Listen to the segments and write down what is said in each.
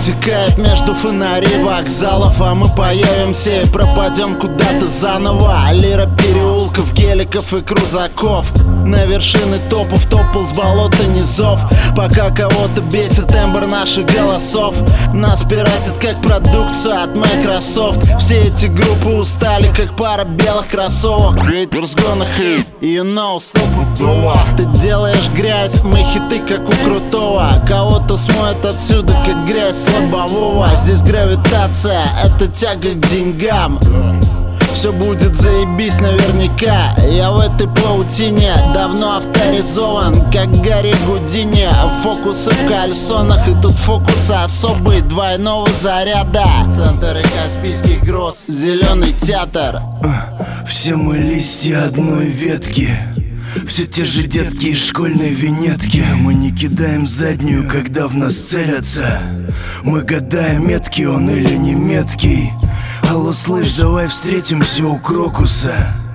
утекает между фонарей вокзалов, а мы появимся и пропадем куда-то заново. Лира переулков, геликов и крузаков, на вершины топов топал с болота низов. Пока кого-то бесит тембр наших голосов, нас пиратит как продукцию от Microsoft. Все эти группы устали как пара белых кроссовок. Haters gonna hate, you know, стопудово. Ты делаешь грязь, мы хиты как у крутого. Кого-то смоет отсюда как грязь с лобового. Здесь гравитация, это тяга к деньгам. Все будет заебись наверняка. Я в этой паутине давно авторизован, как Гарри Гудини. Фокусы в кальсонах, и тут фокусы особые, двойного заряда. Центр и Каспийский Груз, Зеленый театр. Все мы листья одной ветки, все те же детки из школьной винетки. Мы не кидаем заднюю, когда в нас целятся. Мы гадаем, меткий он или не меткий. Алло, слышь, давай встретимся у Крокуса.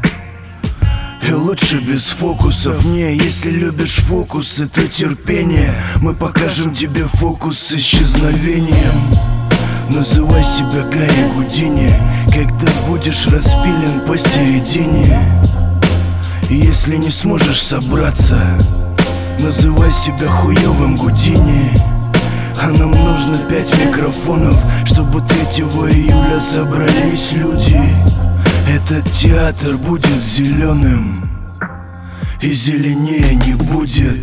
И лучше без фокусов. Не, если любишь фокусы, то терпение. Мы покажем тебе фокус с исчезновением. Называй себя Гарри Гудини, когда будешь распилен посередине. И если не сможешь собраться, называй себя хуёвым Гудини. А нам нужно 5 микрофонов, чтобы 3 июля собрались люди. Этот театр будет зеленым, и зеленее не будет.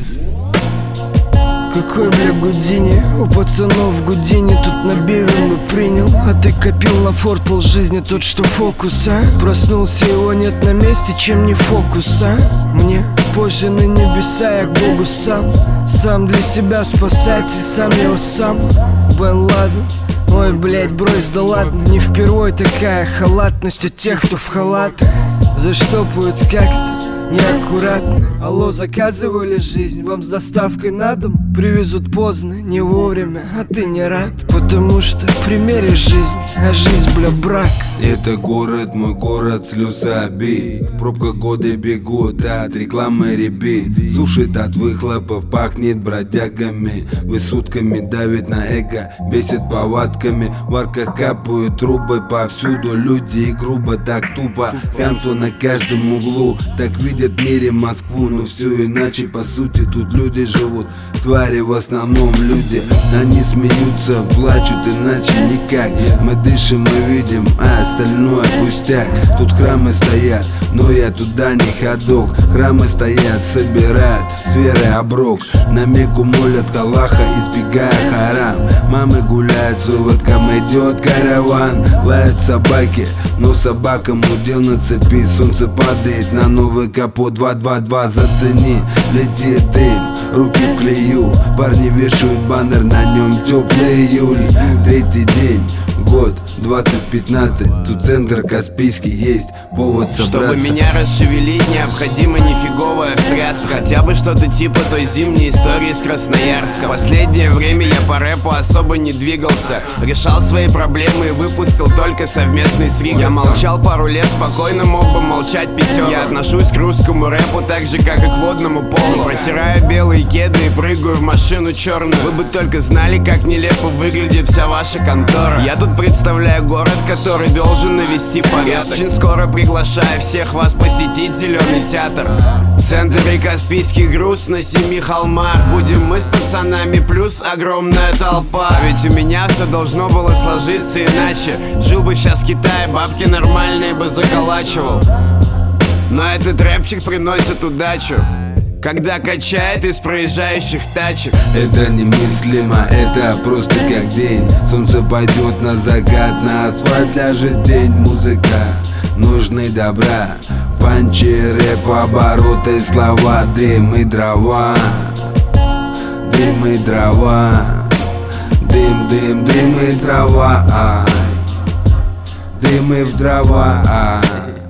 Какой, бля, Гудини? У пацанов Гудини тут на Бевин бы принял. А ты копил на форт полжизни, тот что фокус, а? Проснулся, его нет на месте, чем не фокус, а? Мне позже на небеса, я к Богу сам. Сам для себя спасатель, сам его сам. Бен Ладен. Ой, блять, брось, да ладно. Не впервой такая халатность у тех, кто в халатах. Заштопают как-то неаккуратно. Алло, заказывали жизнь, вам с доставкой на дом. Привезут поздно, не вовремя, а ты не рад. Потому что примеришь жизнь, а жизнь, бля, брак. Это город, мой город, слезы обид. Пробка годы бегут от рекламы ребит. Сушит от выхлопов, пахнет бродягами. Высотками давит на эго, бесит повадками. В арках капают трубы, повсюду люди и грубо, так тупо. Хамство на каждом углу, так видят в мире Москву. Но все иначе, по сути, тут люди живут. Твари в основном люди, они смеются, плачут, иначе никак. Мы дышим, мы видим, а остальное пустяк. Тут храмы стоят, но я туда не ходок. Храмы стоят, собирают с верой оброк. На Мекку молят Аллаха, избегая харам. Мамы гуляют, с выводком идет караван. Лают собаки, но собакам удел на цепи. Солнце падает на новый капот, 222 зацени. Летит дым, руки в клею. Парни вешают баннер, на нем теплый июль. Третий день, год 2015. Тут центр Каспийский, есть повод собраться. Чтобы меня расшевелить, необходима нифиговая встряска. Хотя бы что-то типа той зимней истории с Красноярска. Последнее время я по рэпу особо не двигался. Решал свои проблемы и выпустил только совместный с Ригасом. Я молчал пару лет, спокойно мог бы молчать пятеро. Я отношусь к русскому рэпу так же, как и к водному полу. Протираю белые кеды и прыгаю в машину черную. Вы бы только знали, как нелепо выглядит вся ваша контора. Я тут представляю город, который должен навести порядок. Очень скоро приглашаю всех вас посетить Зеленый театр. Центр и Каспийский Груз на 7 холмах. Будем мы с пацанами плюс огромная толпа. Ведь у меня все должно было сложиться иначе. Жил бы сейчас в Китае, бабки нормальные бы заколачивал. Но этот рэпчик приносит удачу, когда качает из проезжающих тачек. Это немыслимо, это просто как день. Солнце пойдет на закат, на асфальт ляжет день. Музыка нужны добра, панчи, рэп, обороты, слова. Дым и дрова, дым и дрова. Дым, дым, дым и дрова. Дым и в дрова.